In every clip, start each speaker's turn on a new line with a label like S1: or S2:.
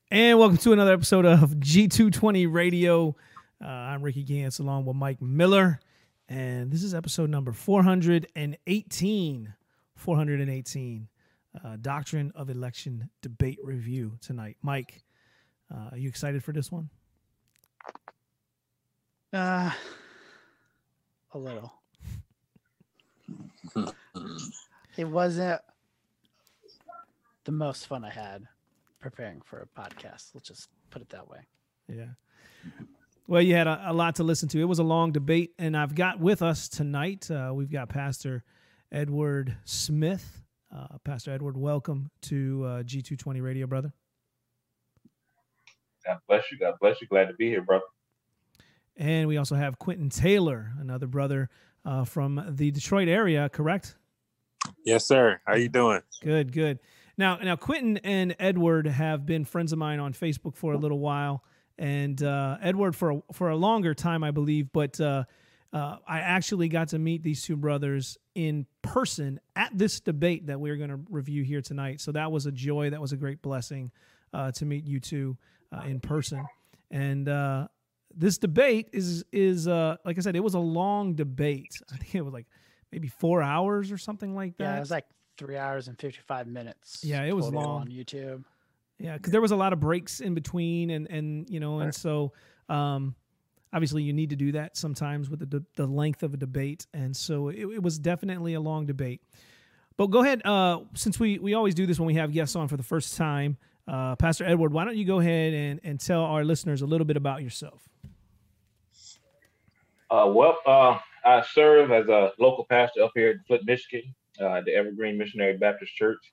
S1: And welcome to another episode of G220 Radio. I'm Ricky Gantz along with Mike Miller. And this is episode number 418. 418. Doctrine of Election Debate Review tonight. Mike, are you excited for this one?
S2: A little. It wasn't the most fun I had preparing for a podcast. Let's just put it that way.
S1: Yeah. Well, you had a lot to listen to. It was a long debate, and I've got with us tonight, we've got Pastor Edward Smith. Pastor Edward, welcome to G220 Radio, brother.
S3: God bless you. God bless you. Glad to be here, brother.
S1: And we also have Quentin Taylor, another brother from the Detroit area, correct?
S4: Yes, sir. How you doing?
S1: Good, good. Now, Quentin and Edward have been friends of mine on Facebook for a little while, and Edward for a longer time, I believe. But I actually got to meet these two brothers in person at this debate that we're going to review here tonight. So that was a joy. That was a great blessing to meet you two in person. And this debate is like I said, it was a long debate. I think it was like maybe 4 hours or something like that.
S2: Yeah, it was like 3 hours and 55 minutes.
S1: Yeah, it was long
S2: on YouTube.
S1: Yeah, because there was a lot of breaks in between, and you know, and so obviously you need to do that sometimes with the length of a debate, and so it was definitely a long debate. But go ahead, since we always do this when we have guests on for the first time, Pastor Edward, why don't you go ahead and tell our listeners a little bit about yourself?
S3: I serve as a local pastor up here in Flint, Michigan, the Evergreen Missionary Baptist Church.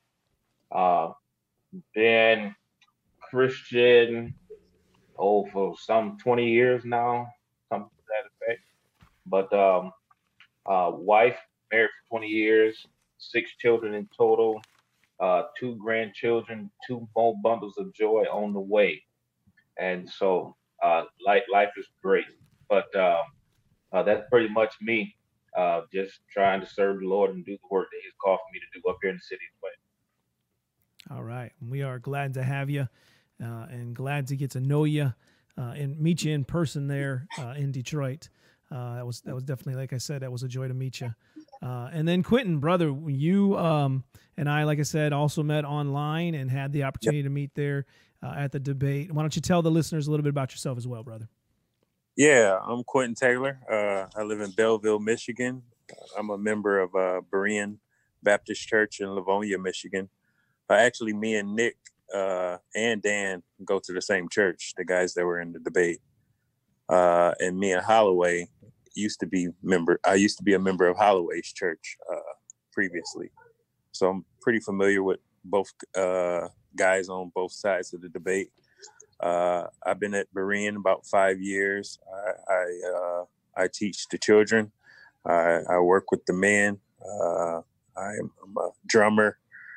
S3: Been Christian, for some 20 years now, something to that effect. But wife, married for 20 years, 6 children in total, 2 grandchildren, 2 more bundles of joy on the way. And so life is great. But that's pretty much me, just trying to serve the Lord and do the work that He's called for me to do up here in the city of Flint.
S1: All right. We are glad to have you and glad to get to know you and meet you in person there in Detroit. That was definitely, like I said, that was a joy to meet you. And then Quentin, brother, you and I, like I said, also met online and had the opportunity to meet there at the debate. Why don't you tell the listeners a little bit about yourself as well, brother?
S4: Yeah, I'm Quentin Taylor. I live in Belleville, Michigan. I'm a member of Berean Baptist Church in Livonia, Michigan. Actually, me and Nick and Dan go to the same church, the guys that were in the debate. And me and Holloway I used to be a member of Holloway's church previously. So I'm pretty familiar with both guys on both sides of the debate. I've been at Berean about 5 years. I teach the children. I work with the men. I'm a drummer,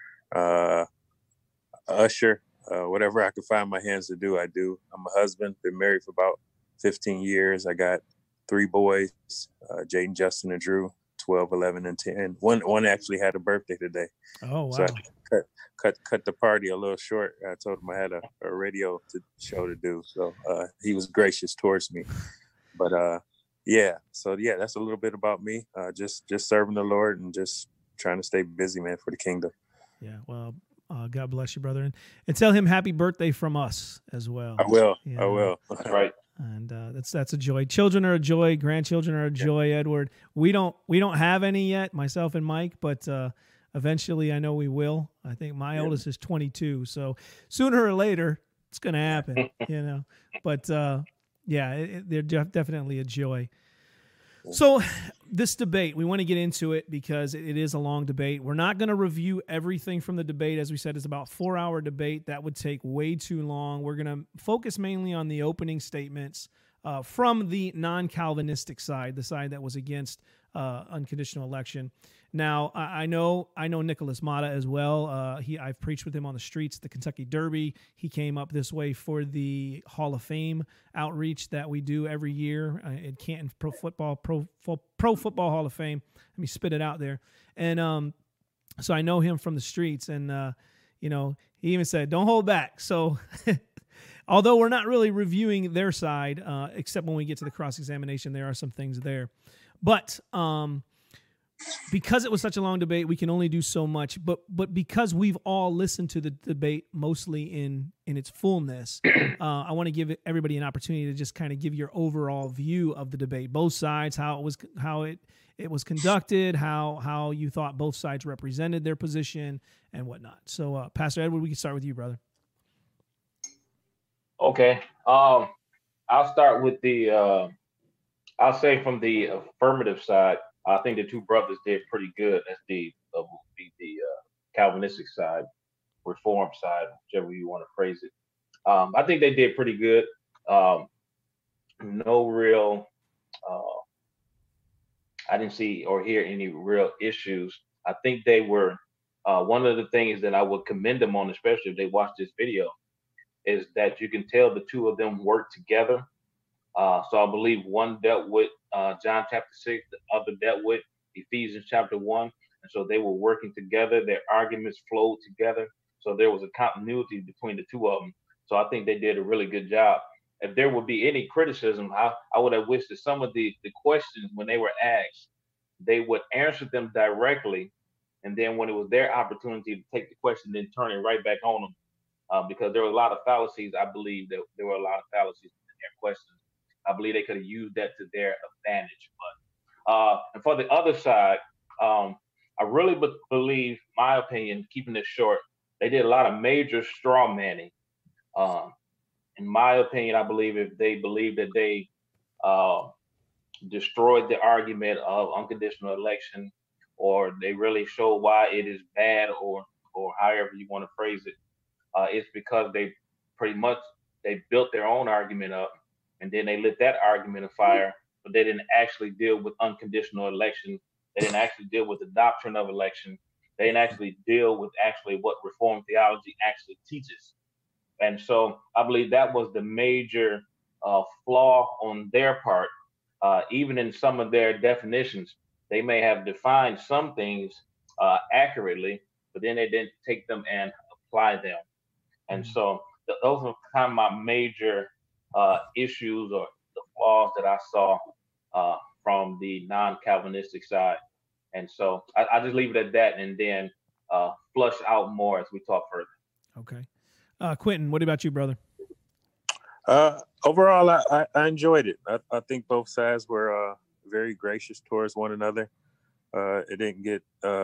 S4: usher, whatever I can find my hands to do, I do. I'm a husband, been married for about 15 years. I got 3 boys, Jaden, Justin, and Drew, 12, 11, and 10. One actually had a birthday today.
S1: Oh, wow.
S4: So I cut the party a little short. I told him I had a radio show to do. So he was gracious towards me. But that's a little bit about me. Just serving the Lord and just trying to stay busy, man, for the kingdom.
S1: Yeah, well, God bless you, brother. And tell him happy birthday from us as well.
S4: I will.
S1: You
S4: I
S1: know?
S4: will.
S3: That's right.
S1: And that's a joy. Children are a joy. Grandchildren are a joy, Edward. We don't have any yet, myself and Mike, but eventually I know we will. I think my oldest is 22, so sooner or later it's going to happen, you know. But they're definitely a joy. So this debate, we want to get into it because it is a long debate. We're not going to review everything from the debate. As we said, it's about a 4-hour debate. That would take way too long. We're going to focus mainly on the opening statements from the non-Calvinistic side, the side that was against unconditional election. Now, I know Nicholas Mata as well. I've preached with him on the streets, the Kentucky Derby. He came up this way for the Hall of Fame outreach that we do every year at Canton Pro Football Hall of Fame. Let me spit it out there. And so I know him from the streets, and he even said, "Don't hold back." So although we're not really reviewing their side, except when we get to the cross-examination, there are some things there. But because it was such a long debate, we can only do so much. But because we've all listened to the debate mostly in its fullness, I want to give everybody an opportunity to just kind of give your overall view of the debate, both sides, how it was conducted, how you thought both sides represented their position and whatnot. So, Pastor Edward, we can start with you, brother.
S3: Okay. I'll start with I'll say from the affirmative side, I think the two brothers did pretty good. That's the Calvinistic side, Reform side, whichever you want to phrase it. I think they did pretty good. No real, I didn't see or hear any real issues. I think they were, one of the things that I would commend them on, especially if they watch this video, is that you can tell the two of them work together. So I believe one dealt with John chapter 6, the other dealt with Ephesians chapter 1. And so they were working together. Their arguments flowed together. So there was a continuity between the two of them. So I think they did a really good job. If there would be any criticism, I would have wished that some of the questions, when they were asked, they would answer them directly. And then when it was their opportunity to take the question, then turn it right back on them. Because there were a lot of fallacies. I believe that there were a lot of fallacies in their questions. I believe they could have used that to their advantage. But and for the other side, I really believe, my opinion, keeping this short, they did a lot of major straw manning. In my opinion, I believe if they believe that they destroyed the argument of unconditional election, or they really show why it is bad, or however you want to phrase it, it's because they pretty much they built their own argument up. And then they lit that argument afire, but they didn't actually deal with unconditional election. They didn't actually deal with the doctrine of election. They didn't actually deal with actually what Reformed theology actually teaches. And so I believe that was the major flaw on their part. Even in some of their definitions, they may have defined some things accurately, but then they didn't take them and apply them. And so those are kind of my major issues or the flaws that I saw from the non-Calvinistic side. And so I just leave it at that, and then flush out more as we talk further.
S1: Okay. Quentin, what about you, brother?
S4: Overall, I enjoyed it. I think both sides were very gracious towards one another. It didn't get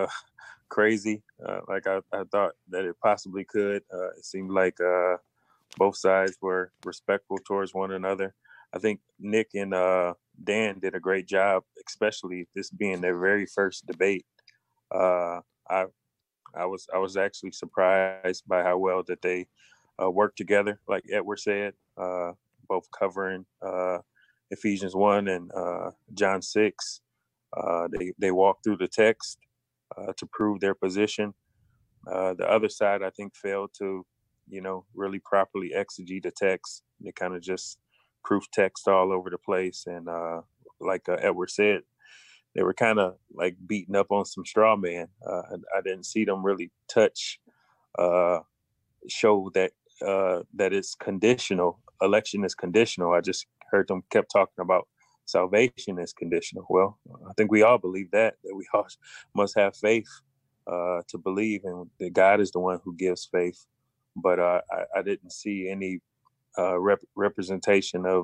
S4: crazy like I thought that it possibly could. It seemed like both sides were respectful towards one another. I think Nick and Dan did a great job, especially this being their very first debate. I was actually surprised by how well that they worked together, like Edward said, both covering Ephesians 1 and John 6. They walked through the text to prove their position. The other side, I think, failed to really properly exegete the text. They kind of just proof text all over the place. And like Edward said, they were kind of like beating up on some straw man. I didn't see them really touch, show that it's conditional. Election is conditional. I just heard them kept talking about salvation is conditional. Well, I think we all believe that we all must have faith to believe, and that God is the one who gives faith. But I didn't see any representation of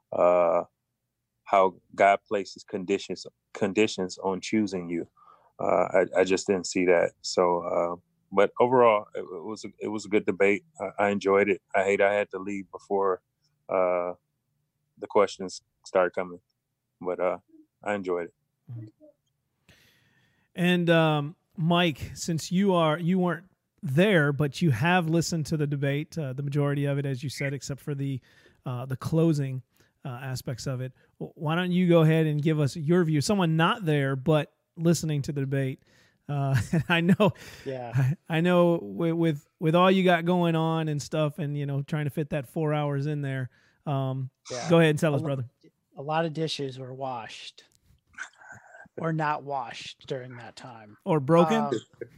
S4: how God places conditions on choosing you. I just didn't see that. So, but overall, it was a good debate. I enjoyed it. I hate I had to leave before the questions started coming, but I enjoyed it.
S1: And Mike, since you weren't there, but you have listened to the debate, the majority of it, as you said, except for the closing aspects of it. Why don't you go ahead and give us your view? Someone not there, but listening to the debate. And I know, I know with all you got going on and stuff, and trying to fit that 4 hours in there. Go ahead and tell us, brother.
S2: A lot of dishes were washed or not washed during that time,
S1: or broken.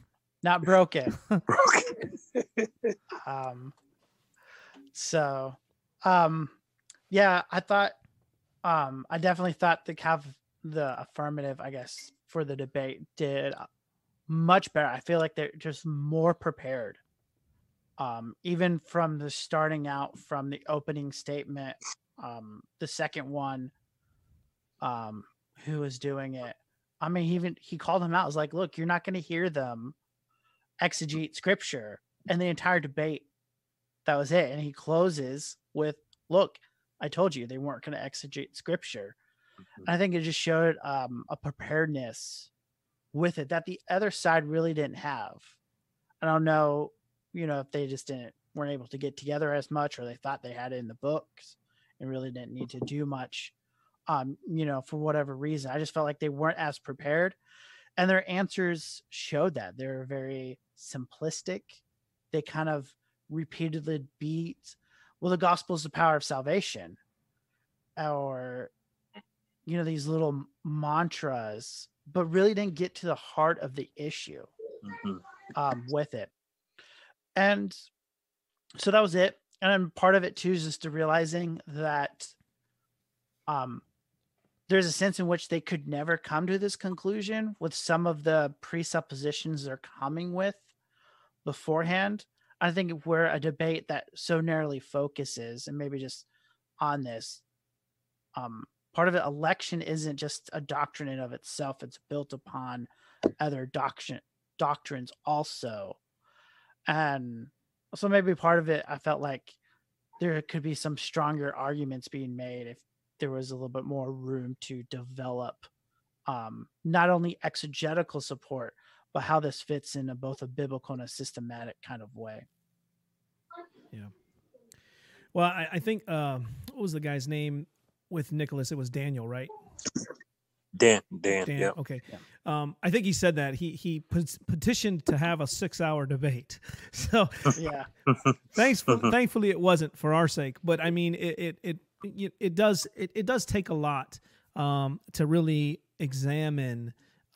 S2: Not broken. So Yeah, I thought, I definitely thought the affirmative, I guess, for the debate did much better. I feel like they're just more prepared. Even from the starting out from the opening statement, the second one, who was doing it. I mean, he called him out. I was like, look, you're not going to hear them exegete scripture, and the entire debate, that was it. And he closes with, look, I told you they weren't going to exegete scripture. And I think it just showed a preparedness with it that the other side really didn't have. I don't know, if they just weren't able to get together as much, or they thought they had it in the books and really didn't need to do much, for whatever reason. I just felt like they weren't as prepared, and their answers showed that. They were very simplistic. They kind of repeatedly beat, well, the gospel is the power of salvation, or, these little mantras, but really didn't get to the heart of the issue with it. And so that was it. And then part of it too is just to realizing that there's a sense in which they could never come to this conclusion with some of the presuppositions they're coming with beforehand. I think we're a debate that so narrowly focuses, and maybe just on this, part of it, election isn't just a doctrine in of itself. It's built upon other doctrines also. And so maybe part of it, I felt like there could be some stronger arguments being made if there was a little bit more room to develop not only exegetical support, but how this fits in both a biblical and a systematic kind of way.
S1: Yeah. Well, I think, what was the guy's name with Nicholas? It was Daniel, right?
S4: Dan. Yeah.
S1: Okay.
S2: Yeah.
S1: I think he said that he petitioned to have a 6-hour debate. So
S2: Yeah.
S1: Thankfully it wasn't, for our sake. But I mean, it does take a lot to really examine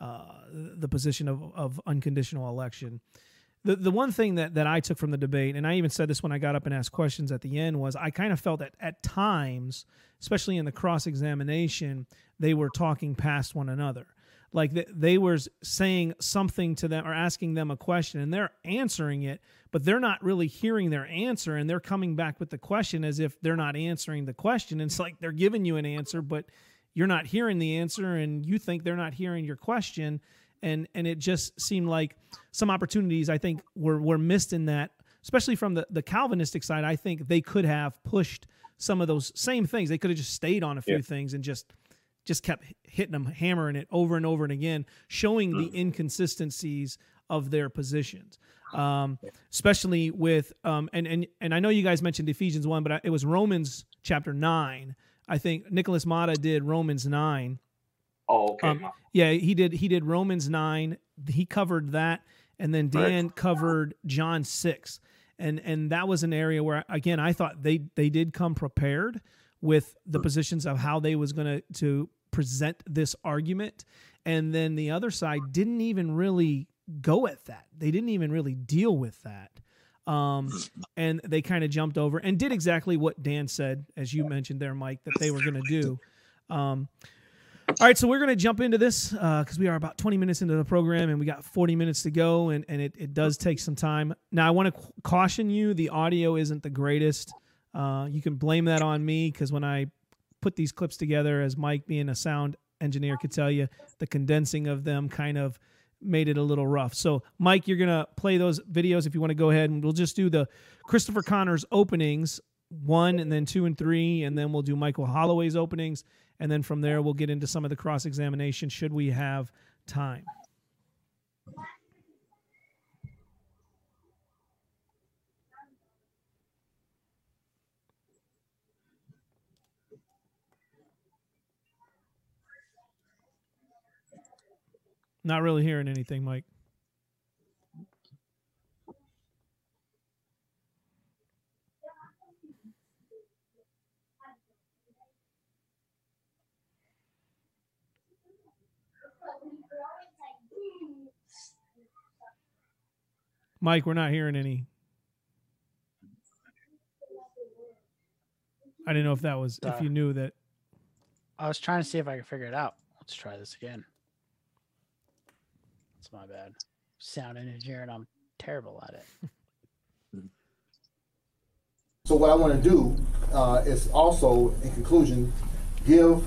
S1: the position of unconditional election. The one thing that I took from the debate, and I even said this when I got up and asked questions at the end, was I kind of felt that at times, especially in the cross-examination, they were talking past one another. Like they were saying something to them or asking them a question, and they're answering it, but they're not really hearing their answer, and they're coming back with the question as if they're not answering the question. And it's like they're giving you an answer, but you're not hearing the answer, and you think they're not hearing your question. And it just seemed like some opportunities, I think, were missed in that, especially from the Calvinistic side. I think they could have pushed some of those same things. They could have just stayed on a few things and just kept hitting them, hammering it over and over and again, showing the inconsistencies of their positions. Especially with, and I know you guys mentioned Ephesians 1, but it was Romans chapter 9. I think Nicholas Mata did Romans 9.
S3: Oh, okay.
S1: Yeah, he did Romans 9. He covered that, and then Dan covered John 6. And that was an area where, again, I thought they did come prepared with the positions of how they was going to present this argument. And then the other side didn't even really go at that. They didn't even really deal with that. And they kind of jumped over and did exactly what Dan said, as you mentioned there, Mike, that they were going to do. All right, so we're going to jump into this because we are about 20 minutes into the program, and we got 40 minutes to go, and it does take some time. Now, I want to caution you, the audio isn't the greatest. You can blame that on me because when I put these clips together, as Mike being a sound engineer could tell you, the condensing of them kind of made it a little rough. So, Mike, you're going to play those videos if you want to go ahead, and we'll just do the Christopher Connors openings, 1 and then 2 and 3, and then we'll do Michael Holloway's openings. And then from there, we'll get into some of the cross-examination should we have time. Not really hearing anything, Mike. Mike, we're not hearing any. I didn't know if that was if you knew that.
S2: I was trying to see if I could figure it out. Let's try this again. That's my bad. Sound engineer, and I'm terrible at it.
S5: So what I want to do is also, in conclusion, give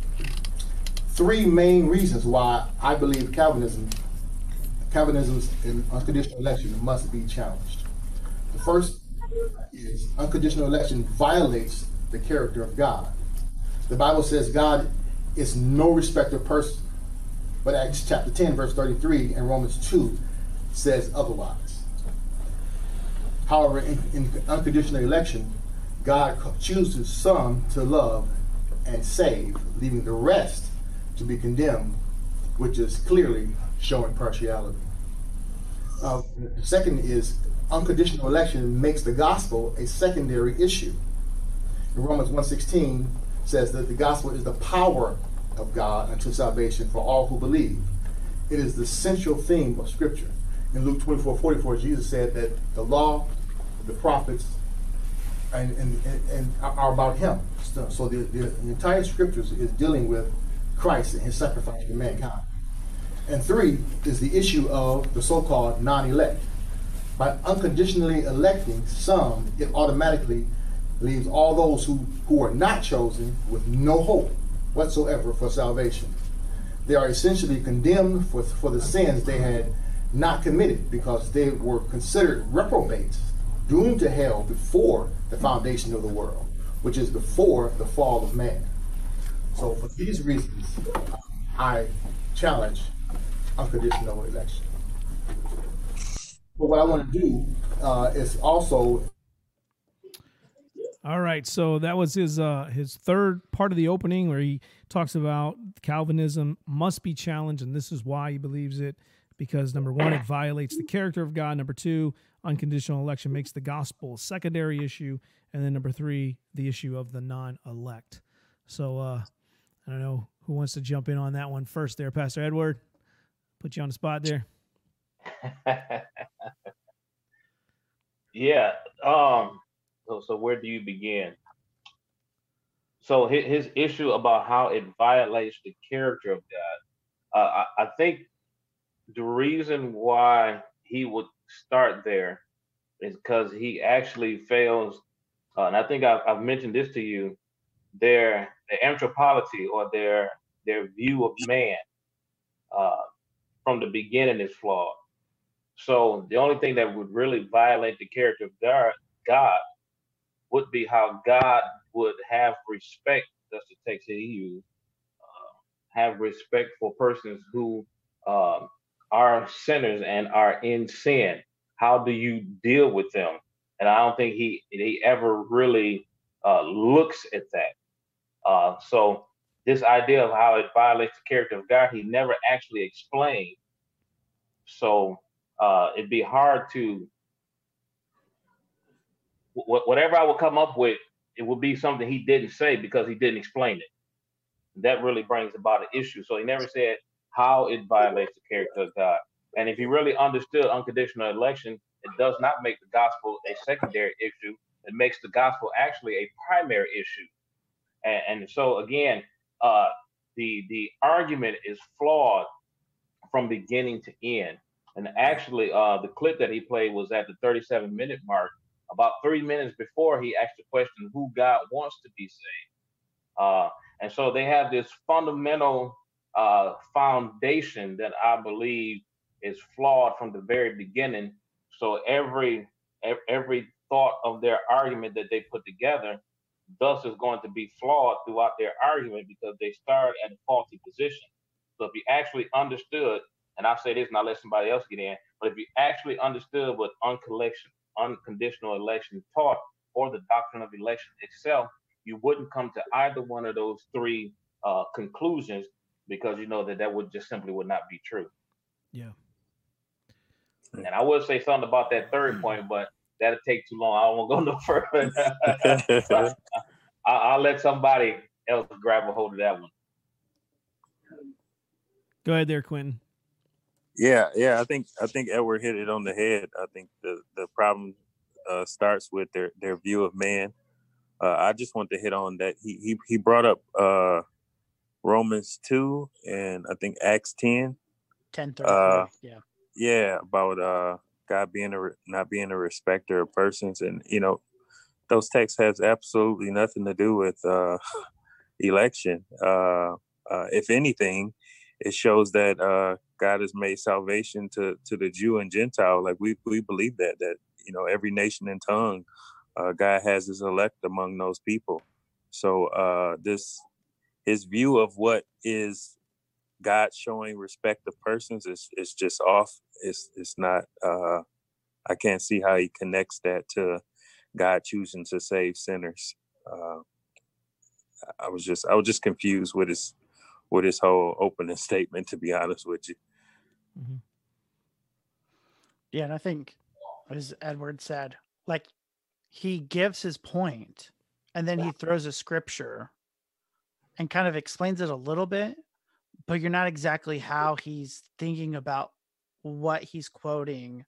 S5: 3 main reasons why I believe Calvinism's unconditional election must be challenged. The first is unconditional election violates the character of God. The Bible says God is no respecter of person, but Acts chapter 10, verse 33 and Romans 2 says otherwise. However, in unconditional election, God chooses some to love and save, leaving the rest to be condemned, which is clearly showing partiality. The second is unconditional election makes the gospel a secondary issue. In Romans 1:16 says that the gospel is the power of God unto salvation for all who believe. It is the central theme of Scripture. In Luke 24:44, Jesus said that the law, the prophets, and are about Him. So the entire Scriptures is dealing with Christ and His sacrifice for mankind. And 3 is the issue of the so-called non-elect. By unconditionally electing some, it automatically leaves all those who are not chosen with no hope whatsoever for salvation. They are essentially condemned for the sins they had not committed because they were considered reprobates, doomed to hell before the foundation of the world, which is before the fall of man. So for these reasons, I challenge unconditional election. But what I want to do is also.
S1: All right, so that was his third part of the opening where he talks about Calvinism must be challenged, and this is why he believes it, because number 1, it violates the character of God. Number 2, unconditional election makes the gospel a secondary issue, and then number 3, the issue of the non-elect. So I don't know who wants to jump in on that one first there, Pastor Edward. Put you on the spot there.
S3: Yeah. So where do you begin? So his issue about how it violates the character of God. I think the reason why he would start there is because he actually fails, and I think I've mentioned this to you. Their anthropology or their view of man from the beginning is flawed. So the only thing that would really violate the character of God would be how God would have respect, that's the text that he used, have respect for persons who are sinners and are in sin. How do you deal with them? And I don't think he ever really looks at that. So this idea of how it violates the character of God, he never actually explained. So it'd be hard to, whatever I would come up with, it would be something he didn't say because he didn't explain it. That really brings about an issue. So he never said how it violates the character of God. And if he really understood unconditional election, it does not make the gospel a secondary issue. It makes the gospel actually a primary issue. And so again, the argument is flawed from beginning to end. And actually, the clip that he played was at the 37-minute mark. About 3 minutes before, he asked the question, who God wants to be saved. And so they have this fundamental foundation that I believe is flawed from the very beginning. So every thought of their argument that they put together thus is going to be flawed throughout their argument because they start at a faulty position. So if you actually understood, and I say this and I'll let somebody else get in, but if you actually understood what unconditional election taught or the doctrine of election itself, you wouldn't come to either one of those 3 conclusions because you know that would just simply would not be true.
S1: Yeah.
S3: And I would say something about that third point, but that'll take too long. I don't want to go no further. I'll let somebody else grab a hold of that one.
S1: Go ahead there, Quentin.
S4: Yeah. I think Edward hit it on the head. I think the problem starts with their view of man. I just want to hit on that he brought up Romans 2 and I think Acts 10.
S2: 10:33. Yeah.
S4: Yeah, about God being not being a respecter of persons, and those texts has absolutely nothing to do with election. If anything, it shows that God has made salvation to the Jew and Gentile. Like we believe that every nation and tongue, God has his elect among those people. So his view of what is God showing respect of persons is just off. It's not. I can't see how he connects that to God choosing to save sinners. I was just confused with his whole opening statement, to be honest with you.
S1: Mm-hmm.
S2: Yeah, and I think, as Edward said, like he gives his point, and then he throws a scripture, and kind of explains it a little bit, but you're not exactly how he's thinking about what he's quoting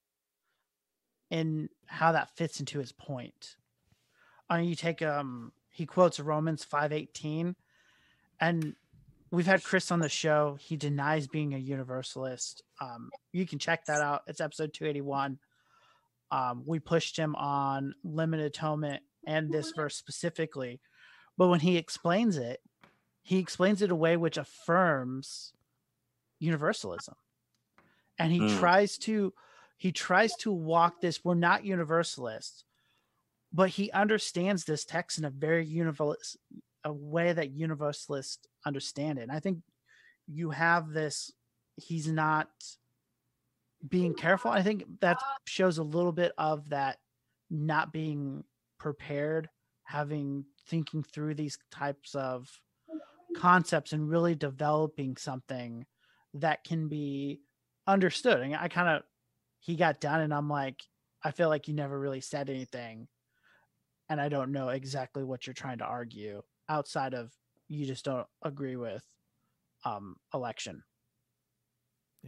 S2: and how that fits into his point. I mean, you take he quotes Romans 5:18, and we've had Chris on the show. He denies being a universalist. You can check that out. It's episode 281. We pushed him on limited atonement and this verse specifically, but when he explains it a way which affirms universalism, and he tries to walk this. We're not universalists, but he understands this text in a very universalist, a way that universalists understand it. And I think you have this. He's not being careful. I think that shows a little bit of that not being prepared, thinking through these types of concepts and really developing something that can be understood. And he got done and I'm like, I feel like you never really said anything. And I don't know exactly what you're trying to argue outside of you just don't agree with election.
S1: Yeah.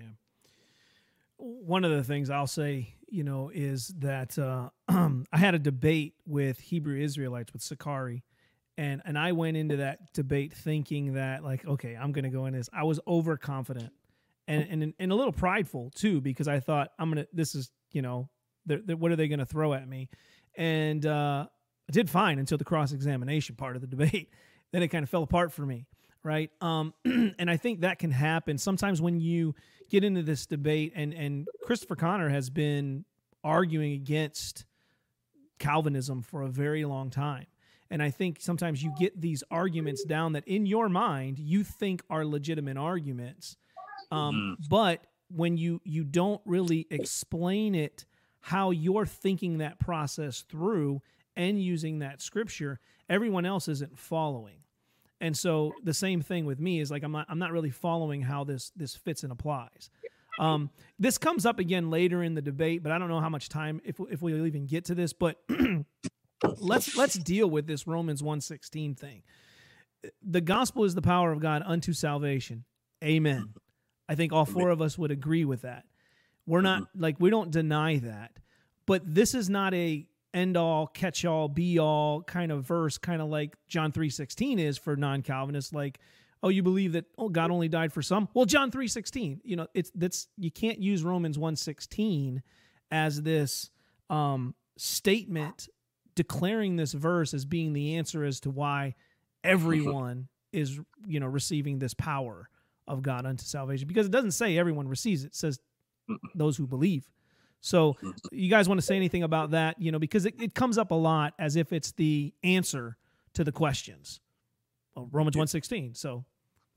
S1: One of the things I'll say, is that I had a debate with Hebrew Israelites with Sakari, and I went into that debate thinking that, like, okay, I'm going to go in this. I was overconfident and a little prideful too, because I thought this is, what are they going to throw at me? And I did fine until the cross-examination part of the debate. Then it kind of fell apart for me. Right. And I think that can happen sometimes when you get into this debate, and Christopher Connor has been arguing against Calvinism for a very long time. And I think sometimes you get these arguments down that in your mind you think are legitimate arguments. But when you don't really explain it, how you're thinking that process through and using that scripture, everyone else isn't following. And so the same thing with me is like I'm not really following how this fits and applies. This comes up again later in the debate, but I don't know how much time if we'll even get to this. But let's deal with this Romans 1:16 thing. The gospel is the power of God unto salvation. Amen. I think all four of us would agree with that. We're not we don't deny that, but this is not a end all, catch all, be all kind of verse, kind of like John 3:16 is for non-Calvinists. Like, oh, you believe that God only died for some? Well, John 3:16, you can't use Romans 1:16 as this statement declaring this verse as being the answer as to why everyone is receiving this power of God unto salvation, because it doesn't say everyone receives it. It says those who believe. So you guys want to say anything about that? Because it comes up a lot as if it's the answer to the questions. Well, Romans 1:16. So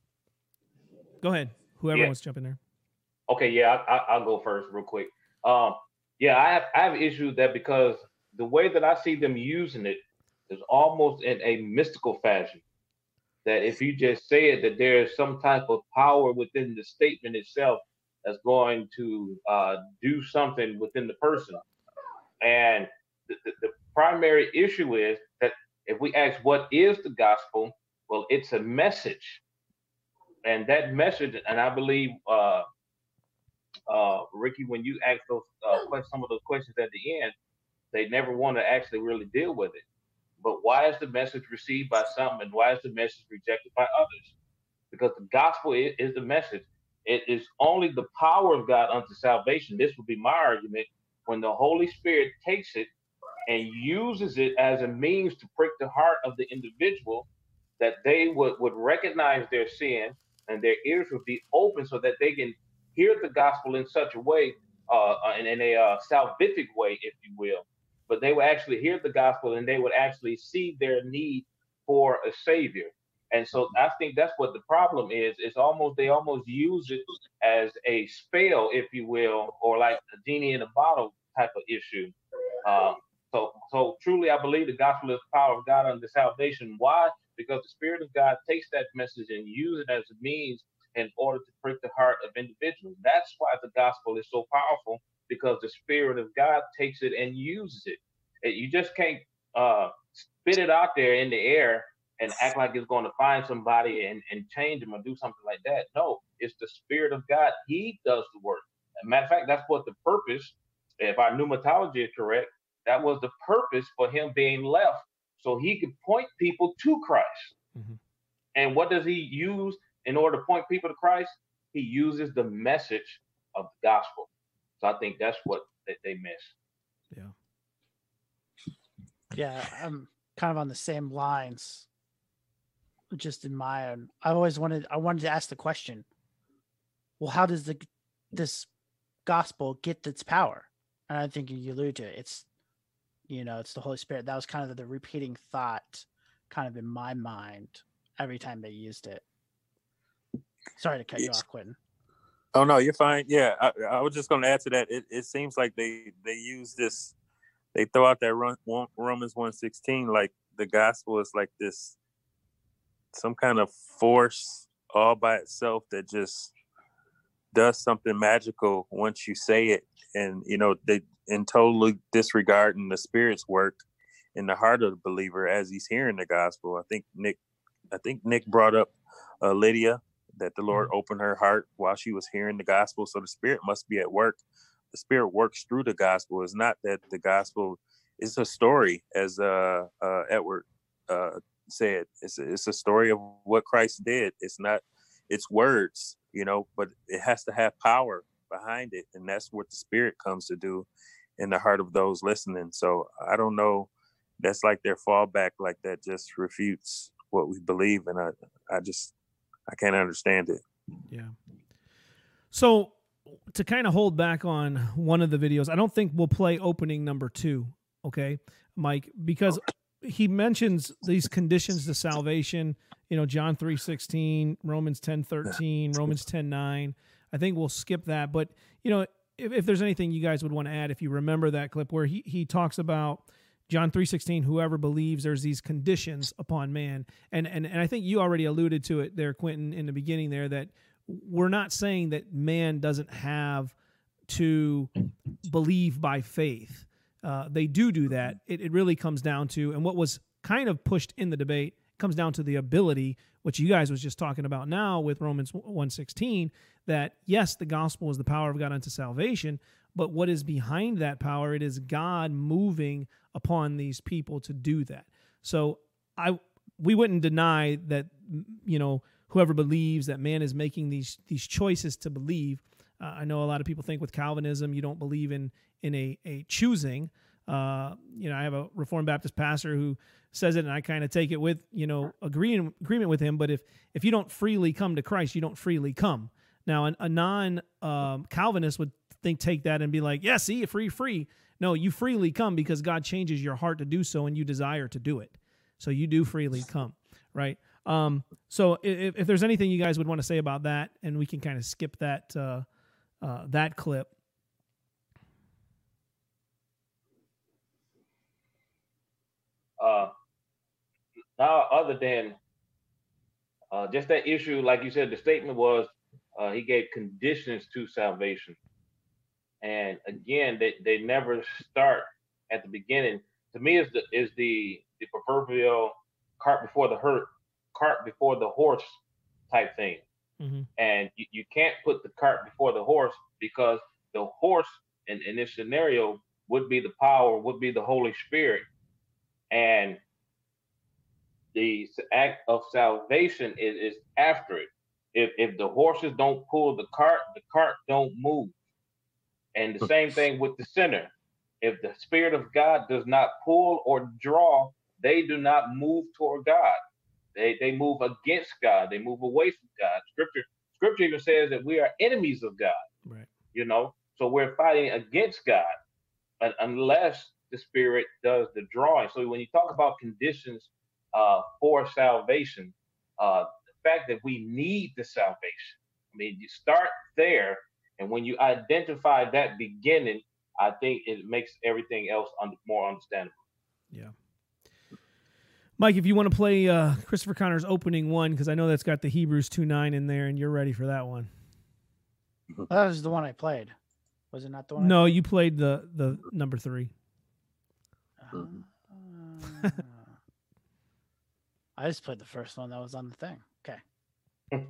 S1: go ahead. Whoever wants to jump in there.
S3: Okay, yeah, I'll go first real quick. I have issues with that because the way that I see them using it is almost in a mystical fashion. That if you just say it, that there is some type of power within the statement itself that's going to do something within the person. And the primary issue is that if we ask what is the gospel, well, it's a message. And that message, and I believe, Ricky, when you ask those some of those questions at the end, they never want to actually really deal with it. But why is the message received by some and why is the message rejected by others? Because the gospel is the message. It is only the power of God unto salvation. This would be my argument. When the Holy Spirit takes it and uses it as a means to prick the heart of the individual, that they would recognize their sin and their ears would be open so that they can hear the gospel in such a way, in a salvific way, if you will. But they would actually hear the gospel and they would actually see their need for a savior. And so I think that's what the problem is. They almost use it as a spell, if you will, or like a genie in a bottle type of issue. So truly, I believe the gospel is the power of God unto salvation. Why? Because the Spirit of God takes that message and uses it as a means in order to prick the heart of individuals. That's why the gospel is so powerful, because the Spirit of God takes it and uses it. You just can't spit it out there in the air and act like it's going to find somebody and change them or do something like that. No, it's the Spirit of God. He does the work. As a matter of fact, that's what the purpose, if our pneumatology is correct, that was the purpose for him being left, so he could point people to Christ. Mm-hmm. And what does he use in order to point people to Christ? He uses the message of the gospel. So I think that's what they miss.
S1: Yeah.
S2: Yeah, I'm kind of on the same lines. Just in my own, I wanted to ask the question, well, how does this gospel get its power? And I think you allude to it. It's the Holy Spirit. That was kind of the repeating thought kind of in my mind every time they used it. Sorry to cut you off, Quentin.
S4: Oh, no, you're fine. Yeah, I was just going to add to that. It seems like they use this, they throw out that Romans 1:16, like the gospel is like this, some kind of force all by itself that just does something magical once you say it. And, they in totally disregarding the Spirit's work in the heart of the believer as he's hearing the gospel. I think Nick brought up Lydia, that the Lord opened her heart while she was hearing the gospel. So the Spirit must be at work. The Spirit works through the gospel. It's not that the gospel is a story, as Edward said. It's a story of what Christ did. It's words, but it has to have power behind it. And that's what the Spirit comes to do in the heart of those listening. So I don't know. That's like their fallback, like that just refutes what we believe. And I can't understand it.
S1: Yeah. So to kind of hold back on one of the videos, I don't think we'll play opening number 2. Okay, Mike, because he mentions these conditions to salvation, John 3:16, Romans 10:13, Romans 10:9. I think we'll skip that. But, if there's anything you guys would want to add, if you remember that clip where he talks about John 3:16, whoever believes, there's these conditions upon man. And I think you already alluded to it there, Quentin, in the beginning there, that we're not saying that man doesn't have to believe by faith. They do that. It really comes down to, and what was kind of pushed in the debate, comes down to the ability, which you guys was just talking about now with Romans 1:16, that yes, the gospel is the power of God unto salvation, but what is behind that power? It is God moving upon these people to do that. So we wouldn't deny that, whoever believes that man is making these choices to believe. I know a lot of people think with Calvinism, you don't believe in a choosing. I have a Reformed Baptist pastor who says it, and I kind of take it with, agreement with him. But if you don't freely come to Christ, you don't freely come. Now, a non-Calvinist would take that and be like, yeah, see, free. No, you freely come because God changes your heart to do so, and you desire to do it. So you do freely come, right? So if there's anything you guys would want to say about that, and we can kind of skip that clip.
S3: Now, other than just that issue, like you said, the statement was he gave conditions to salvation. And again, they never start at the beginning. To me, is the proverbial cart before the horse type thing. Mm-hmm. And you can't put the cart before the horse, because the horse in this scenario would be the power, would be the Holy Spirit. And the act of salvation is after it. If the horses don't pull the cart don't move. And the same thing with the sinner. If the Spirit of God does not pull or draw, they do not move toward God. They move against God. They move away from God. Scripture even says that we are enemies of God.
S1: Right.
S3: You know, so we're fighting against God, unless the Spirit does the drawing. So when you talk about conditions for salvation, the fact that we need the salvation. I mean, you start there, and when you identify that beginning, I think it makes everything else more understandable.
S1: Yeah. Mike, if you want to play Christopher Connor's opening one, because I know that's got the Hebrews 2:9 in there, and you're ready for that one.
S2: That was the one I played. Was it not the one?
S1: No, you played the number 3.
S2: I just played the first one that was on the thing. Okay.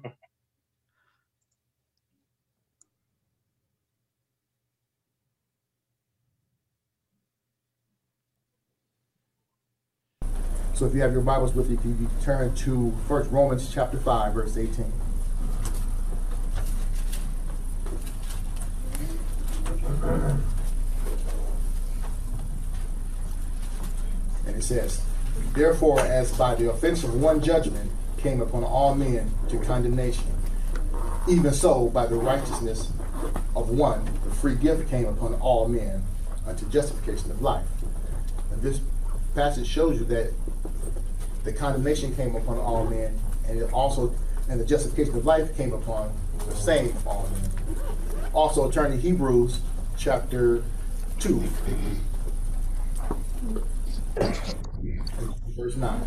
S5: So if you have your Bibles with you, can you turn to First Romans chapter 5, verse 18. And it says, therefore, as by the offense of one judgment came upon all men to condemnation, even so by the righteousness of one, the free gift came upon all men unto justification of life. And this passage shows you that the condemnation came upon all men, and the justification of life came upon the same all men. Also turn to Hebrews chapter 2, verse 9.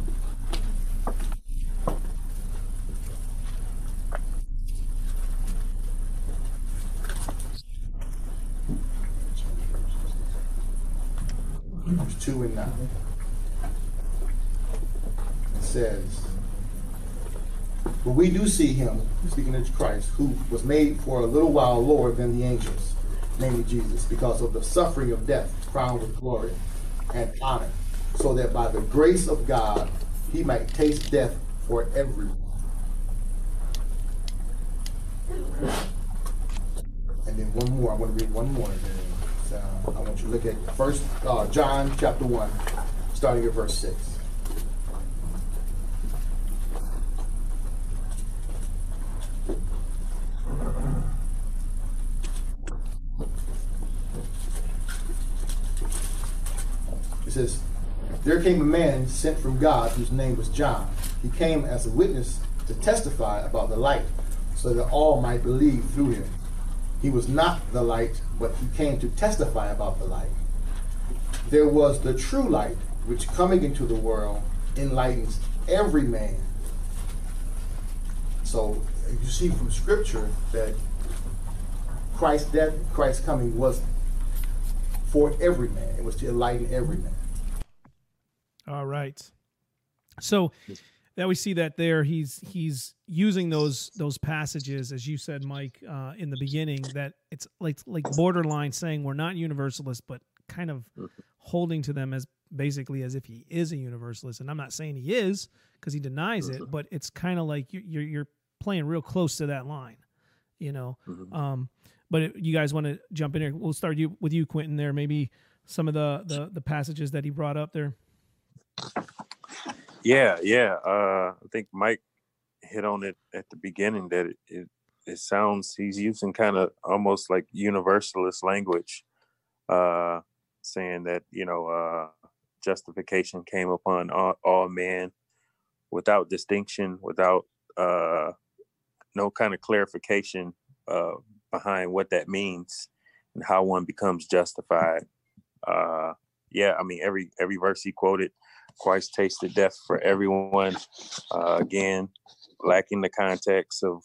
S5: Hebrews 2 and 9. It says, but we do see him, speaking of Christ, who was made for a little while lower than the angels, namely Jesus, because of the suffering of death, crowned with glory and honor, so that by the grace of God he might taste death for everyone. And then one more. I want to read one more. So I want you to look at First John chapter 1, starting at verse 6. It says, there came a man sent from God whose name was John. He came as a witness to testify about the light, so that all might believe through him. He was not the light, but he came to testify about the light. There was the true light, which coming into the world enlightens every man. So you see from Scripture that Christ's death, Christ's coming was for every man. It was to enlighten every man.
S1: All right. So that we see that there he's using those passages, as you said, Mike, in the beginning, that it's like borderline saying we're not universalists, but kind of holding to them as basically as if he is a universalist. And I'm not saying he is, because he denies it, but it's kind of like you're playing real close to that line, you know. But you guys want to jump in here? We'll start with you, Quentin. There, maybe some of the passages that he brought up there.
S4: Yeah. I think Mike hit on it at the beginning that it sounds he's using kind of almost like universalist language, saying that justification came upon all men without distinction, without no kind of clarification behind what that means and how one becomes justified. I mean every verse he quoted. Christ tasted death for everyone. Again, lacking the context of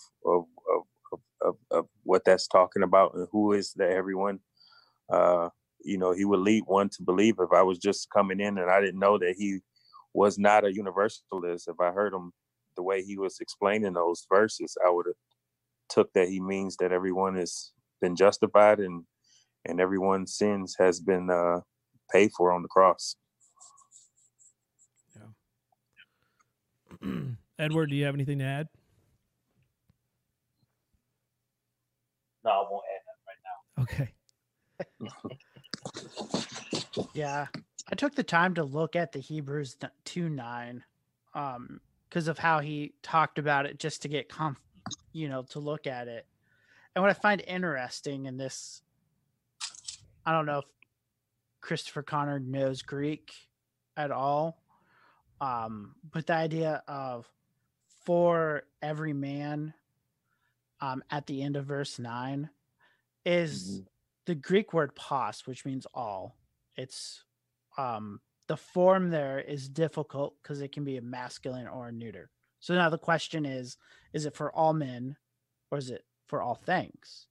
S4: what that's talking about and who is the everyone. He would lead one to believe. If I was just coming in and I didn't know that he was not a universalist, if I heard him the way he was explaining those verses, I would have took that he means that everyone has been justified and everyone's sins has been paid for on the cross.
S1: Edward, do you have anything to add?
S3: No, I won't add that right now.
S1: Okay.
S2: Yeah, I took the time to look at the Hebrews 2:9, because of how he talked about it, just to get to look at it. And what I find interesting in this, I don't know if Christopher Connor knows Greek at all, but the idea of for every man at the end of verse 9 is the Greek word pos, which means all. It's the form there is difficult because it can be a masculine or a neuter. So now the question is it for all men or is it for all things?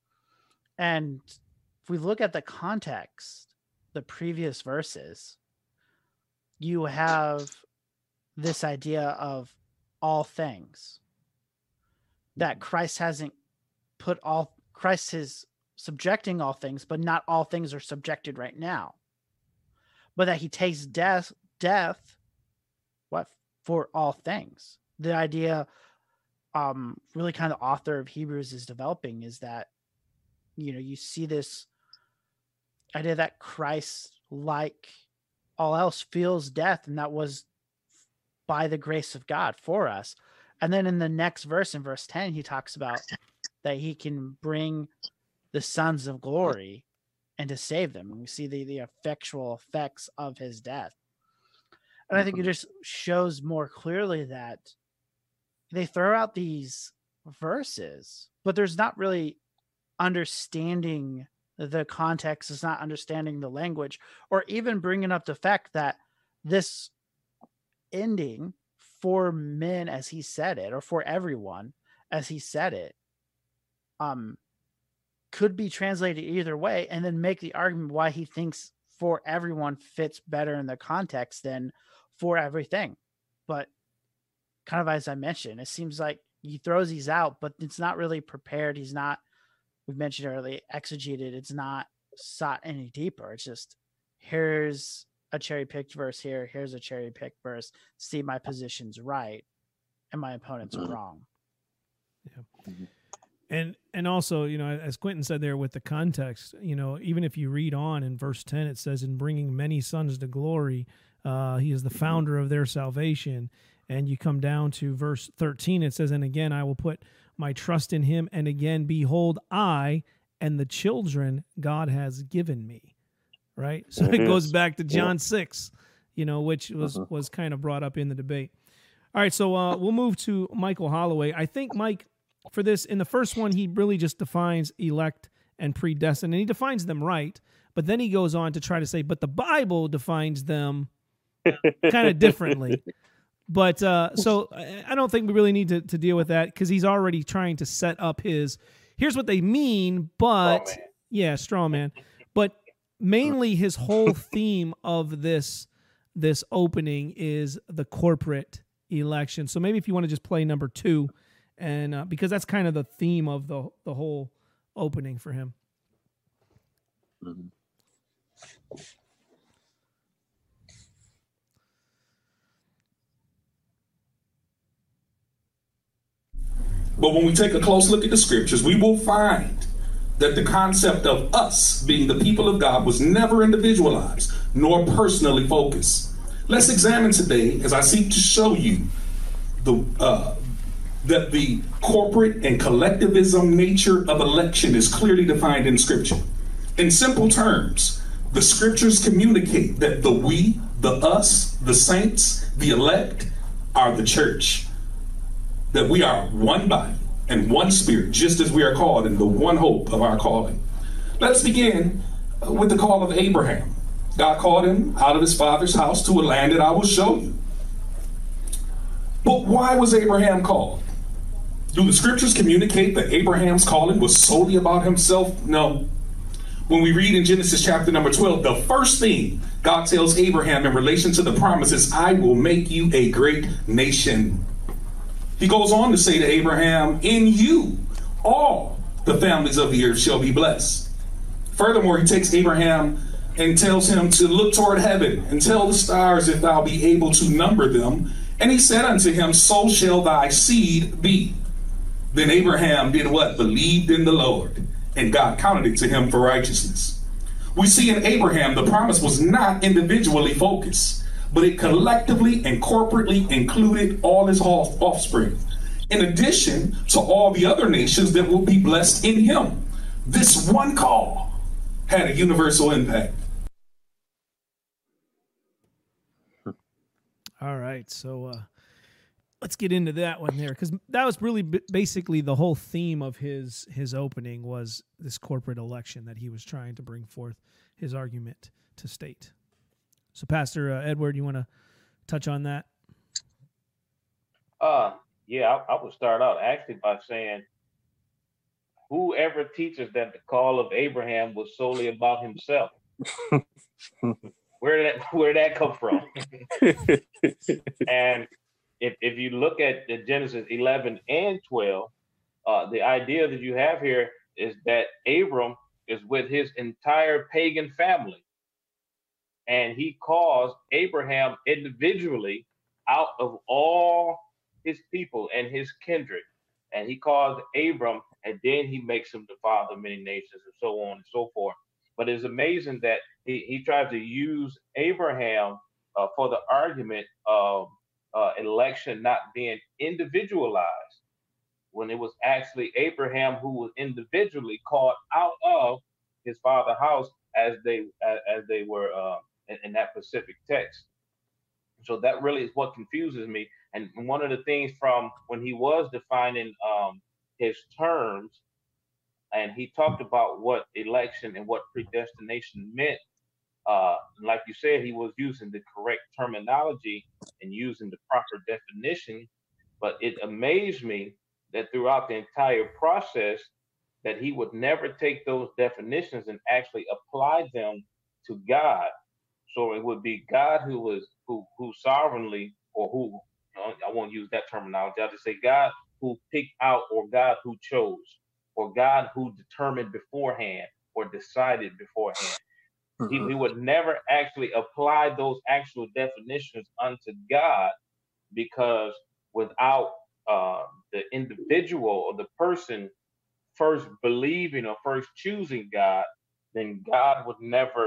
S2: And if we look at the context, the previous verses, you have this idea of all things, that Christ hasn't put all, Christ is subjecting all things, but not all things are subjected right now, but that he takes death what for all things. The idea really kind of the author of Hebrews is developing is that, you see this idea that Christ, like all else, feels death, and that was by the grace of God for us. And then in the next verse, in verse 10, he talks about that he can bring the sons of glory and to save them. And we see the effectual effects of his death. And I think it just shows more clearly that they throw out these verses, but there's not really understanding the context, is not understanding the language, or even bringing up the fact that this ending for men as he said it, or for everyone as he said it, could be translated either way, and then make the argument why he thinks for everyone fits better in the context than for everything. But kind of as I mentioned, it seems like he throws these out, but it's not really prepared. He's not, we've mentioned earlier, exegeted. It's not sought any deeper. It's just, here's a cherry picked verse here. Here's a cherry picked verse. See, my position's right and my opponent's wrong.
S1: Yeah. And also, as Quentin said there with the context, even if you read on in verse 10, it says, in bringing many sons to glory, he is the founder of their salvation. And you come down to verse 13, it says, and again, I will put my trust in him. And again, behold, I and the children God has given me. Right. So it goes back to John 6, which was kind of brought up in the debate. All right. So we'll move to Michael Holloway. I think, Mike, for this, in the first one, he really just defines elect and predestined, and he defines them right. But then he goes on to try to say, but the Bible defines them kind of differently. But so I don't think we really need to deal with that, because he's already trying to set up here's what they mean, but straw man. But mainly his whole theme of this opening is the corporate election. So maybe if you want to just play number 2, and because that's kind of the theme of the whole opening for him.
S4: Mm-hmm.
S6: But when we take a close look at the scriptures, we will find that the concept of us being the people of God was never individualized nor personally focused. Let's examine today, as I seek to show you that the corporate and collectivism nature of election is clearly defined in Scripture. In simple terms, the Scriptures communicate that the we, the us, the saints, the elect are the church. That we are one body and one spirit, just as we are called in the one hope of our calling. Let's begin with the call of Abraham. God called him out of his father's house to a land that I will show you. But why was Abraham called? Do the scriptures communicate that Abraham's calling was solely about himself? No. When we read in Genesis chapter number 12, the first thing God tells Abraham in relation to the promise is, I will make you a great nation. He goes on to say to Abraham, in you, all the families of the earth shall be blessed. Furthermore, he takes Abraham and tells him to look toward heaven and tell the stars if thou be able to number them. And he said unto him, so shall thy seed be. Then Abraham did what? Believed in the Lord, and God counted it to him for righteousness. We see in Abraham, the promise was not individually focused, but it collectively and corporately included all his offspring, in addition to all the other nations that will be blessed in him. This one call had a universal impact.
S1: All right, so let's get into that one there, because that was really basically the whole theme of his opening was this corporate election that he was trying to bring forth his argument to state. So, Pastor Edward, you want to touch on that?
S3: Yeah, I would start out actually by saying, whoever teaches that the call of Abraham was solely about himself, where did that come from? And if you look at the Genesis 11 and 12, the idea that you have here is that Abram is with his entire pagan family, and he calls Abraham individually out of all his people and his kindred, and he calls Abram, and then he makes him the father of many nations, and so on and so forth. But it's amazing that he tries to use Abraham for the argument of election not being individualized, when it was actually Abraham who was individually called out of his father's house as they were in that specific text. So that really is what confuses me. And one of the things from when he was defining his terms, and he talked about what election and what predestination meant, like you said, he was using the correct terminology and using the proper definition. But it amazed me that throughout the entire process, that he would never take those definitions and actually apply them to God. So it would be God who sovereignly, or who, I won't use that terminology, I'll just say God who picked out, or God who chose, or God who determined beforehand or decided beforehand. He would never actually apply those actual definitions unto God, because without the individual or the person first believing or first choosing God, then God would never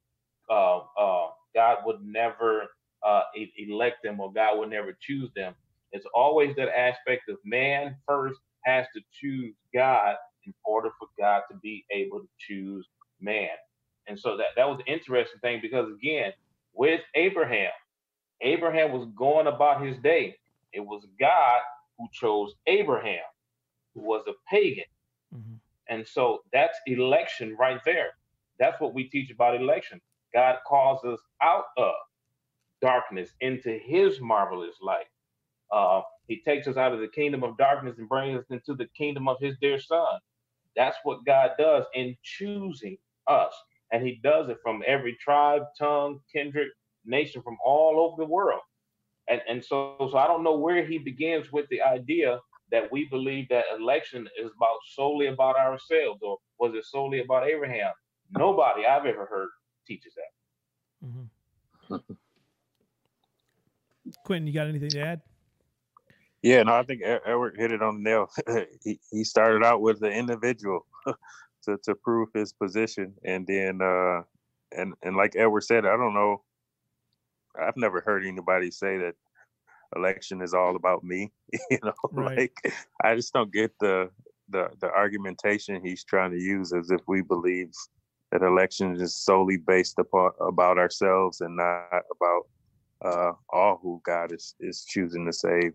S3: elect them, or God would never choose them. It's always that aspect of man first has to choose God in order for God to be able to choose man. And so that was the interesting thing, because again, with Abraham was going about his day. It was God who chose Abraham, who was a pagan.
S1: Mm-hmm.
S3: And so that's election right there. That's what we teach about election. God calls us out of darkness into his marvelous light. He takes us out of the kingdom of darkness and brings us into the kingdom of his dear son. That's what God does in choosing us. And he does it from every tribe, tongue, kindred, nation, from all over the world. And so I don't know where he begins with the idea that we believe that election is solely about ourselves, or was it solely about Abraham? Nobody I've ever heard teaches that.
S1: Mm-hmm. Quentin, you got anything to add?
S4: Yeah, no, I think Edward hit it on the nail. he started out with the individual to prove his position, and then and like Edward said, I don't know, I've never heard anybody say that election is all about me.
S1: Right.
S4: Like, I just don't get the argumentation he's trying to use, as if we believe that election is solely based about ourselves and not about all who God is choosing to save.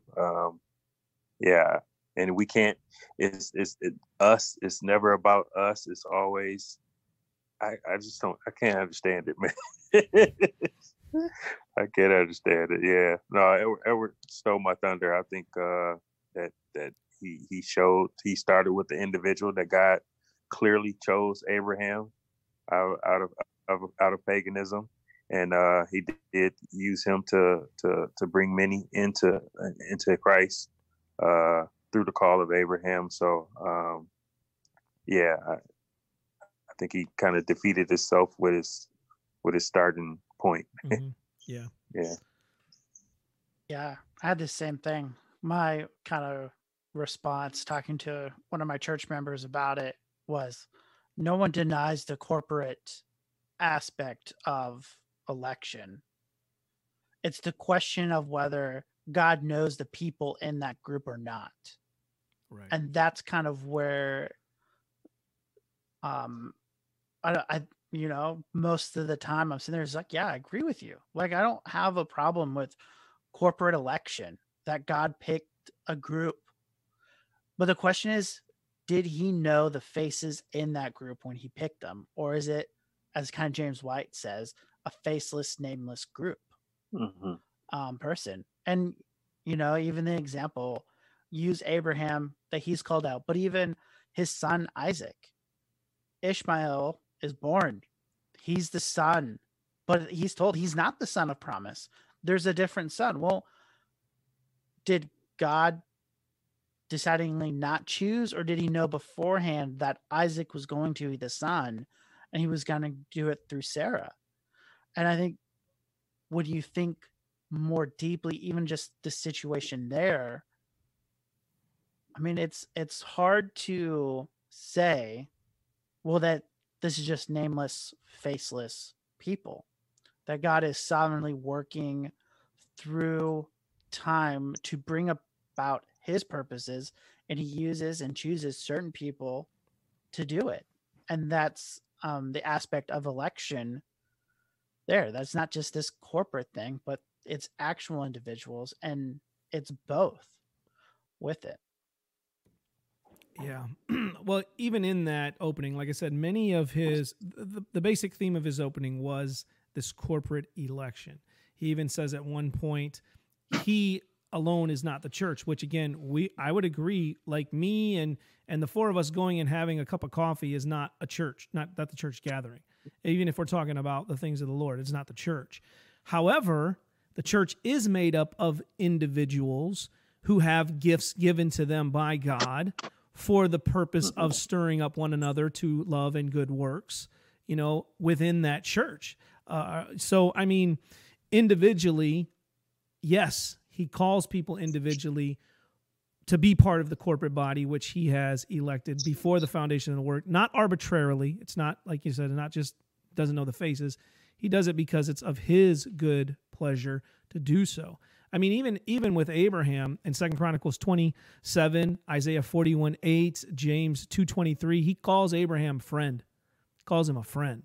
S4: Yeah, and we can't. It's us. It's never about us. It's always. I just don't. I can't understand it, man. I can't understand it. Yeah, no. Edward stole my thunder. I think that he started with the individual, that God clearly chose Abraham out of paganism, and he did use him to bring many into Christ through the call of Abraham. So yeah, I think he kind of defeated himself with his starting point.
S1: Mm-hmm. Yeah.
S4: Yeah.
S2: Yeah, I had the same thing. My kind of response talking to one of my church members about it was no one denies the corporate aspect of election. It's the question of whether God knows the people in that group or not.
S1: Right.
S2: And that's kind of where I most of the time I'm sitting there, it's like, yeah, I agree with you. Like, I don't have a problem with corporate election that God picked a group. But the question is, did he know the faces in that group when he picked them? Or is it, as kind of James White says, a faceless, nameless group person? And, even the example, use Abraham that he's called out, but even his son Isaac. Ishmael is born. He's the son, but he's told he's not the son of promise. There's a different son. Well, did God decidingly not choose, or did he know beforehand that Isaac was going to be the son and he was going to do it through Sarah? And I think when you think more deeply, even just the situation there, I mean, it's hard to say, well, that this is just nameless, faceless people, that God is sovereignly working through time to bring about his purposes, and he uses and chooses certain people to do it. And that's the aspect of election there. That's not just this corporate thing, but it's actual individuals, and it's both with it.
S1: Yeah. Well, even in that opening, like I said, many of the basic theme of his opening was this corporate election. He even says at one point, he alone is not the church, which again, I would agree, like me and the four of us going and having a cup of coffee is not a church, not the church gathering. Even if we're talking about the things of the Lord, it's not the church. However, the church is made up of individuals who have gifts given to them by God for the purpose of stirring up one another to love and good works, within that church. So, I mean, individually, yes, he calls people individually to be part of the corporate body, which he has elected before the foundation of the world, not arbitrarily. It's not, like you said, not just doesn't know the faces. He does it because it's of his good pleasure to do so. I mean, even with Abraham in 2 Chronicles 27, Isaiah 41:8, James 2:23, he calls Abraham friend, calls him a friend.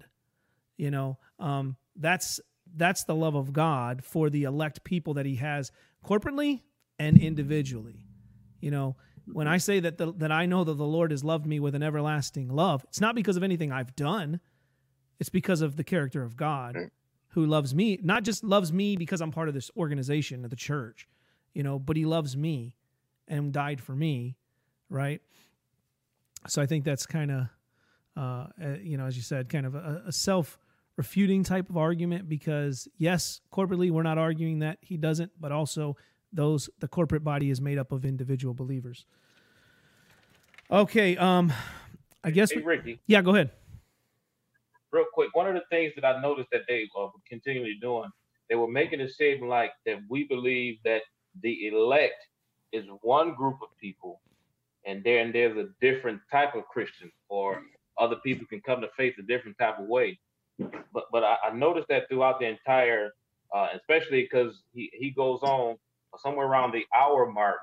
S1: That's the love of God for the elect people that he has corporately and individually. When I say that I know that the Lord has loved me with an everlasting love, it's not because of anything I've done. It's because of the character of God, who loves me, not just loves me because I'm part of this organization of the church, but he loves me and died for me, right? So I think that's kind of, as you said, kind of a self-refuting type of argument, because yes, corporately we're not arguing that he doesn't, but also the corporate body is made up of individual believers. Okay, I guess.
S3: Hey, Ricky.
S1: Yeah, go ahead.
S3: Real quick, one of the things that I noticed that they were continually doing, they were making a statement like that we believe that the elect is one group of people, and there's a different type of Christian, or other people can come to faith a different type of way. But I noticed that throughout the entire, especially because he goes on somewhere around the hour mark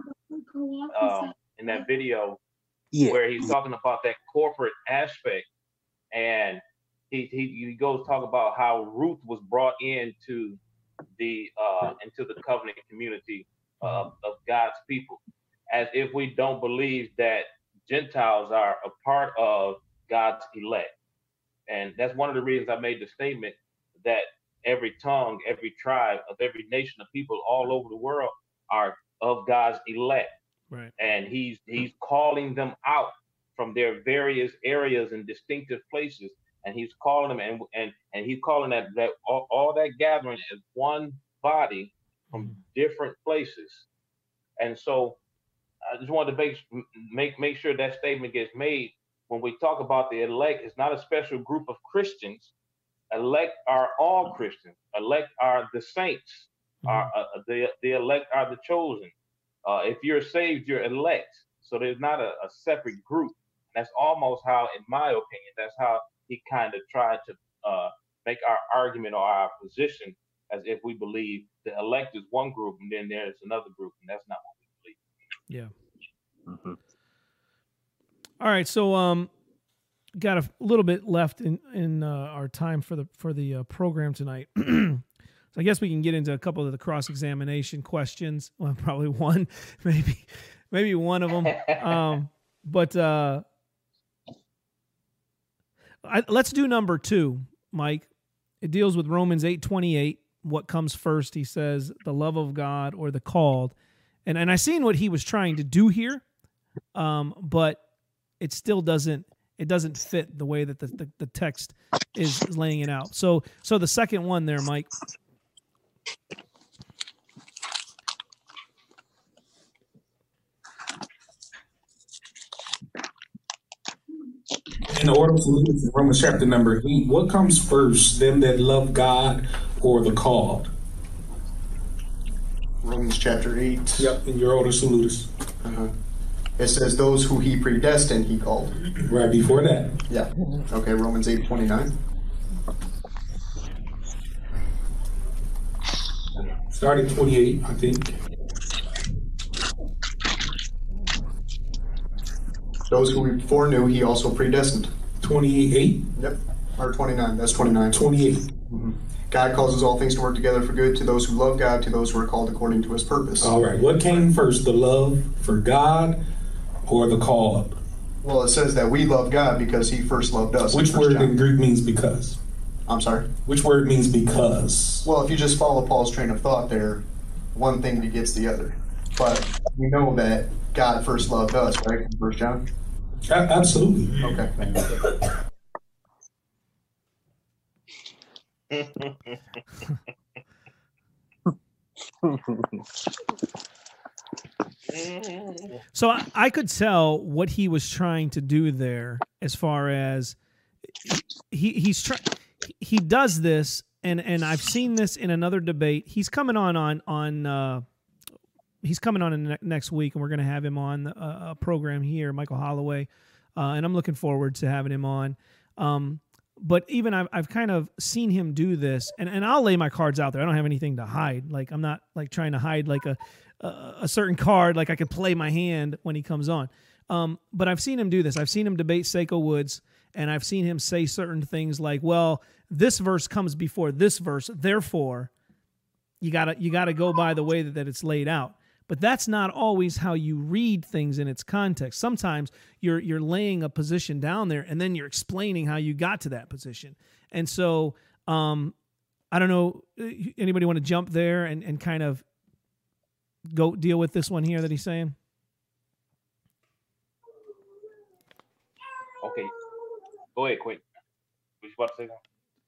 S3: in that video, where he's talking about that corporate aspect, and he goes talk about how Ruth was brought into the covenant community of God's people, as if we don't believe that Gentiles are a part of God's elect. And that's one of the reasons I made the statement that every tongue, every tribe of every nation of people all over the world are of God's elect.
S1: Right.
S3: And he's calling them out from their various areas and distinctive places. And he's calling them and he's calling that all that gathering as one body from different places. And so I just wanted to make sure that statement gets made. When we talk about the elect, it's not a special group of Christians. Elect are all Christians. Elect are the saints. are the elect are the chosen. If you're saved, you're elect. So there's not a separate group. That's almost how, in my opinion, that's how he kind of tried to make our argument or our position as if we believe the elect is one group and then there's another group, and that's not what we
S1: Yeah.
S4: Mhm.
S1: All right. So got a little bit left in our time for the program tonight. So I guess we can get into a couple of the cross-examination questions. Well, probably one, maybe one of them. But let's do number 2, Mike. It deals with Romans 8:28. What comes first? He says the love of God or the called, and I seen what he was trying to do here, but it still doesn't fit the way that the text is laying it out. So the second one there, Mike.
S6: In order to lead to Romans chapter number 8, what comes first, them that love God or the called?
S5: Romans chapter 8.
S6: Yep, in your order salutis.
S5: It says those who he predestined, he called.
S6: Right before that.
S5: Yeah. Okay, Romans 8:29.
S6: Starting 28, I think.
S5: Those who he foreknew, he also predestined.
S6: 28.
S5: Yep. Or 29. That's 29.
S6: 28.
S5: God causes all things to work together for good to those who love God, to those who are called according to his purpose.
S6: All right. What came first, the love for God or the called?
S5: Well, it says that we love God because he first loved us.
S6: Which
S5: in 1
S6: word
S5: John.
S6: in Greek means because?
S5: I'm sorry?
S6: Which word means because?
S5: Well, if you just follow Paul's train of thought there, one thing begets the other. But we know that God first loved us, right? In 1 John?
S6: Absolutely.
S5: Okay.
S1: So I could tell what he was trying to do there, as far as he does this, and I've seen this in another debate. He's coming on he's coming on in next week, and we're going to have him on a program here, Michael Holloway, and I'm looking forward to having him on. But even I've kind of seen him do this, and I'll lay my cards out there. I don't have anything to hide. Like, I'm not like trying to hide like a certain card. Like, I could play my hand when he comes on. But I've seen him do this. I've seen him debate Seiko Woods, and I've seen him say certain things like, well, this verse comes before this verse, therefore you gotta go by the way that it's laid out. But that's not always how you read things in its context. Sometimes you're laying a position down there, and then you're explaining how you got to that position. And so I don't know, anybody want to jump there and kind of go deal with this one here that he's saying?
S3: Okay, go ahead, quick. Was you about to say something?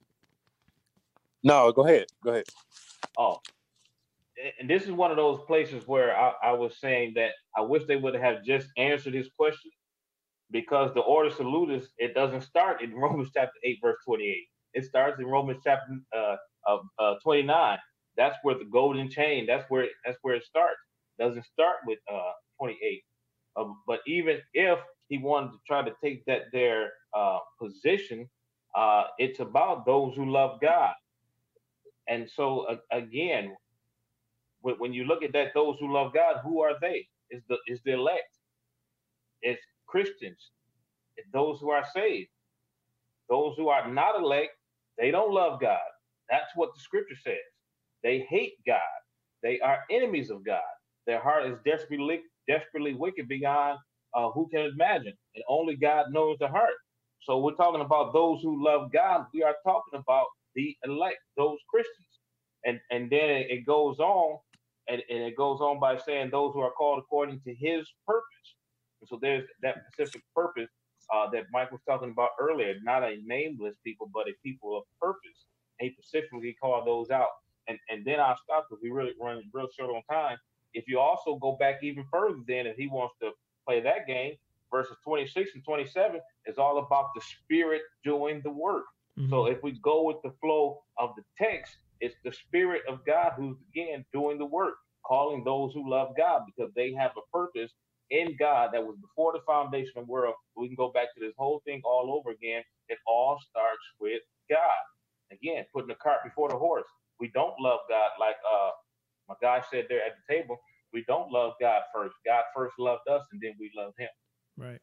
S4: No, go ahead.
S3: Oh, and this is one of those places where I was saying that I wish they would have just answered his question, because the order salutis, it doesn't start in Romans chapter 8, verse 28. It starts in Romans chapter 29. That's where the golden chain, that's where it starts. It doesn't start with 28. But even if he wanted to try to take that their position, it's about those who love God. And so again, when you look at that, those who love God, who are they? Is the elect. It's Christians. It's those who are saved. Those who are not elect, they don't love God. That's what the scripture says. They hate God. They are enemies of God. Their heart is desperately wicked beyond who can imagine. And only God knows the heart. So we're talking about those who love God. We are talking about the elect, those Christians. And then it goes on, and it goes on by saying those who are called according to his purpose. And so there's that specific purpose that Mike was talking about earlier, not a nameless people, but a people of purpose. And he specifically called those out. And then I'll stop because we really running real short on time. If you also go back even further, then if he wants to play that game, verses 26 and 27 is all about the Spirit doing the work. Mm-hmm. So if we go with the flow of the text, It's the Spirit of God who's again doing the work, calling those who love God because they have a purpose in God that was before the foundation of the world. We can go back to this whole thing all over again. It all starts with God. Again, putting the cart before the horse. We don't love God like my guy said there at the table. We don't love God first. God first loved us, and then we love Him.
S1: Right.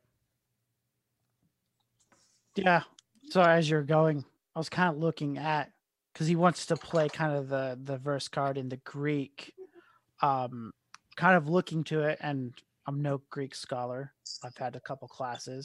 S2: Yeah. So as you're going, I was kind of looking at, because he wants to play kind of the verse card in the Greek, kind of looking to it, and I'm no Greek scholar. I've had a couple classes,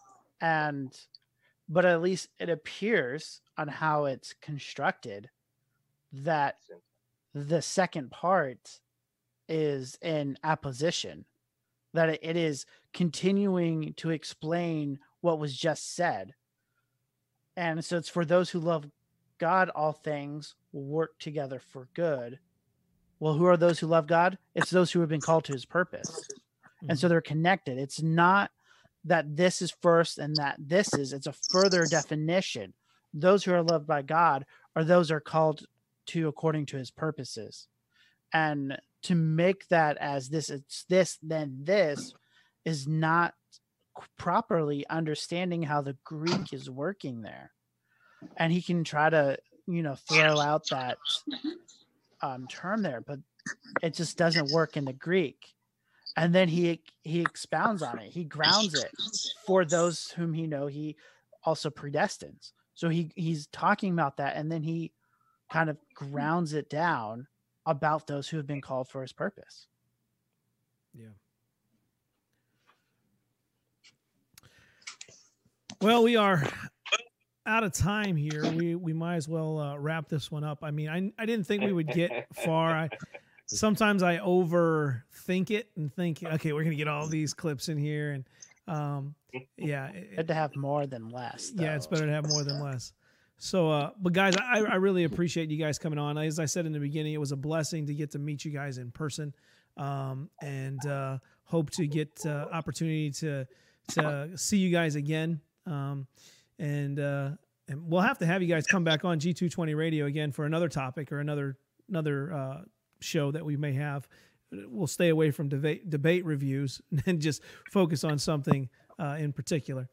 S2: but at least it appears on how it's constructed that the second part is in apposition, that it is continuing to explain what was just said. And so it's for those who love God, all things will work together for good. Well, who are those who love God? It's those who have been called to his purpose. And so they're connected. It's not that this is first and that this is, it's a further definition. Those who are loved by God are those who are called to according to his purposes. And to make that as this, it's this, then this, is not properly understanding how the Greek is working there. And he can try to, throw out that term there, but it just doesn't work in the Greek. And then he expounds on it. He grounds it for those whom he also predestines. So he's talking about that, and then he kind of grounds it down about those who have been called for his purpose.
S1: Yeah. Well, we are out of time here. We might as well wrap this one up. I mean, I didn't think we would get far. Sometimes I overthink it and think, okay, we're going to get all these clips in here. And yeah.
S2: Good to have more than less, though.
S1: Yeah, it's better to have more than less. So, but guys, I really appreciate you guys coming on. As I said in the beginning, it was a blessing to get to meet you guys in person, and hope to get opportunity to see you guys again. And we'll have to have you guys come back on G220 Radio again for another topic or another show that we may have. We'll stay away from debate reviews and just focus on something in particular.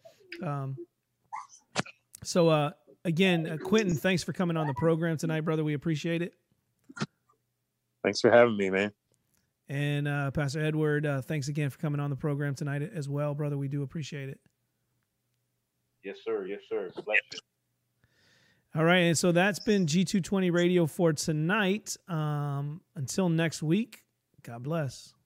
S1: So again, Quentin, thanks for coming on the program tonight, brother. We appreciate it.
S4: Thanks for having me, man.
S1: And Pastor Edward, thanks again for coming on the program tonight as well, brother. We do appreciate it.
S3: Yes, sir. Yes, sir. Bless you.
S1: All right. And so that's been G220 Radio for tonight. Until next week, God bless.